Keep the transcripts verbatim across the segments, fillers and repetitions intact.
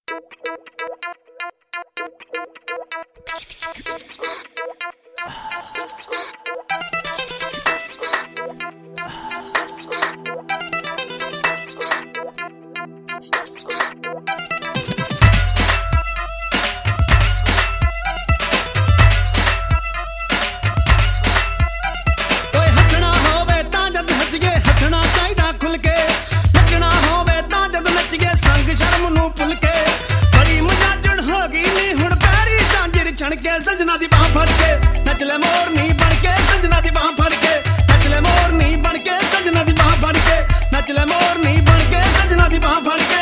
सजना दी बाह फड़ के नच ले मोरनी बन के सजना दी बाह फड़ के नच ले मोरनी बन के सजना दी बाह फड़ के नच ले मोरनी बन के सजना दी बाह फड़ के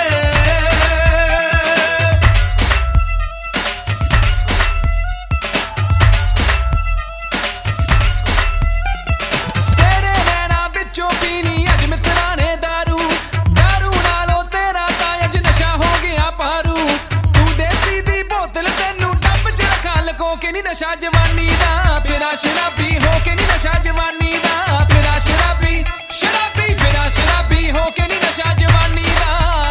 तेरे नैना बिचों पीनी अज मित्रा ने दारू दारू नालों तेरा तां अज नशा हो गया पारू तू देसी दी बोतल तेनू डब च रखा लको के नी नशा जवानी दा फिरा शराबी हो के नी नशा जवानी दा फिरा शराबी शराबी फिरा शराबी हो के नी नशा जवानी दा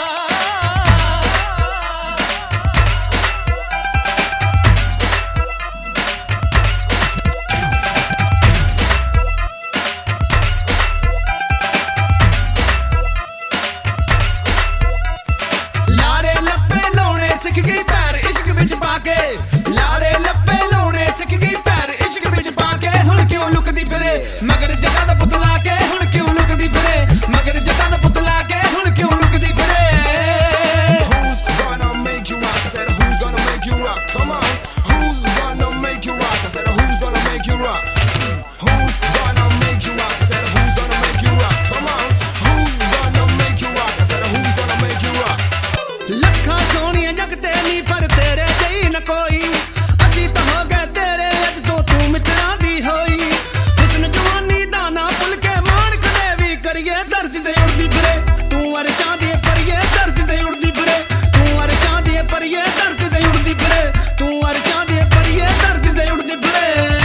लारे लप्पे लाउणे सिख गई पैर इश्क विच पाके लारे लप्पे लाउणे सिख गई पैर इश्क विच पाके हुण क्यों लुकदी फिरे मगर जटां दा पुतला के हुण क्यों लुकदी फिरे मगर जटां दा पुतला के हुण क्यों लुकदी फिरे Who's gonna make you rock? I said who's gonna make you rock? Come on. Who's gonna make you rock? I said who's gonna make you rock? Who's gonna make you rock? I said who's gonna make you rock? Come on. Who's gonna make you rock? I said who's gonna make you rock? ਲੱਖਾਂ ਸੋਹਣੀਆਂ ਜਗ ਤੇ ਨਹੀਂ ਪਰ ਤੇਰੇ ਜਿਹੀ ਨਾ ਕੋਈ ਅਸੀਂ ਤਾਂ ਹੋ ਗਏ ਤੇਰੇ ਅੱਜ ਤੋਂ ਤੂੰ ਮਿੱਤਰਾਂ ਦੀ ਹੋਈ ਹੁਸਨ ਜਵਾਨੀ ਦਾ ਨਾ ਭੁੱਲ ਕੇ ਮਾਣ ਕਦੇ ਵੀ ਕਰੀਏ ਦਰਦ ਤੇ ਉੜਦੀ ਫਿਰੇ ਤੂੰ ਅਰਸ਼ਾਂ ਦੀ ਪਰੀਏ ਦਰਦ ਤੇ ਉੜਦੀ ਫਿਰੇ ਤੂੰ ਅਰਸ਼ਾਂ ਦੀ ਪਰੀਏ ਦਰਦ ਤੇ ਉੜਦੀ ਫਿਰੇ ਤੂੰ ਅਰਸ਼ਾਂ ਦੀ ਪਰੀਏ ਦਰਦ ਤੇ ਉੜਦੀ ਫਿਰੇ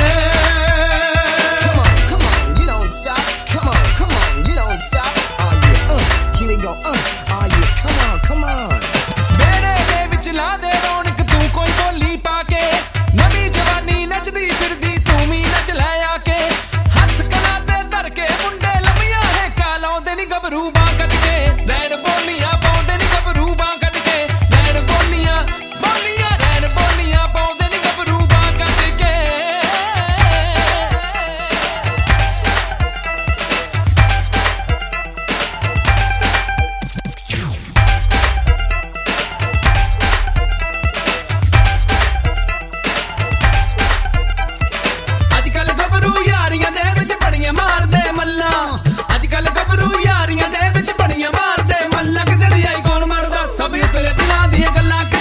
Come on, come on, you don't stop. Come on, come on, you don't stop. Oh yeah, uh, here we go. Uh, oh yeah, come on, come on. बेड़े दे विच ला दे रौनक तू कोई बोली पाके नवी जवानी नचदी फिरदी तू भी नच लै आके हथ कला ते धर के मुंडे लंबियां है कालाउंदे नी गबरू बां कट के रैन बोलियां पाउंदे नी गबरू बां कट के रैन बोलियां बोलियां रैन बोलियां पाउंदे नी गबरू बां कट के ਅੱਜ ਕੱਲ ਗੱਭਰੂ ਯਾਰੀਆਂ ਦੇ ਵਿੱਚ ਬੜੀਆਂ ਮਾਰਦੇ ਮੱਲਾਂ ਅੱਜ ਕੱਲ ਗੱਭਰੂ ਯਾਰੀਆਂ ਦੇ ਵਿੱਚ ਬੜੀਆਂ ਮਾਰਦੇ ਮੱਲਾਂ ਕਿਸੇ ਦੀ ਆਈ ਕੌਣ ਮਰਦਾ ਸਭ ਉਤਲੇ ਦਿਲਾਂ ਦੀਆਂ ਗੱਲਾਂ